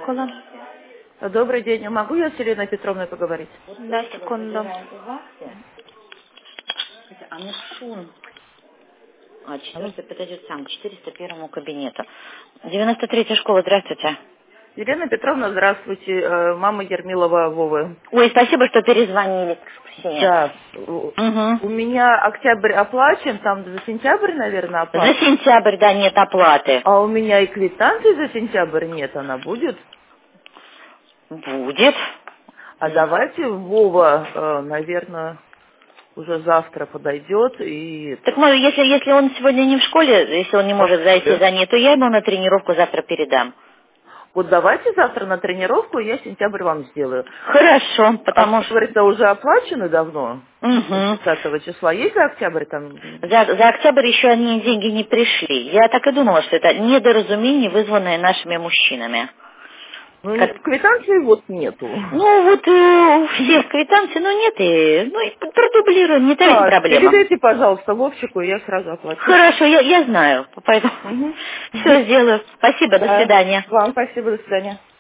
школа. Добрый день. Могу я с Еленой Петровной поговорить? Да, секунду. Четвертый подойдет сам, к 401 кабинету. 93-я школа, здравствуйте. Елена Петровна, здравствуйте. Мама Ермилова Вовы. Ой, спасибо, что перезвонили. Да. У меня октябрь оплачен, там за сентябрь, наверное, оплачен. За сентябрь, да, нет оплаты. А у меня и квитанции за сентябрь нет, она будет? Будет. А давайте Вова, наверное, уже завтра подойдет и... Так, если он сегодня не в школе, если он не может зайти за ней, то я ему на тренировку завтра передам. Вот давайте завтра на тренировку, я сентябрь вам сделаю. Хорошо, потому что... Октябрь-то уже оплачены давно, Угу. 30 числа. Есть за октябрь там? За октябрь еще они деньги не пришли. Я так и думала, что это недоразумение, вызванное нашими мужчинами. Ну, квитанции вот нету. Ну, вот у всех квитанций, нет, и продублируем, не та проблема. Передайте, пожалуйста, Вовчику, и я сразу оплачу. Хорошо, я знаю, поэтому все сделаю. Спасибо, до свидания. Вам спасибо, до свидания.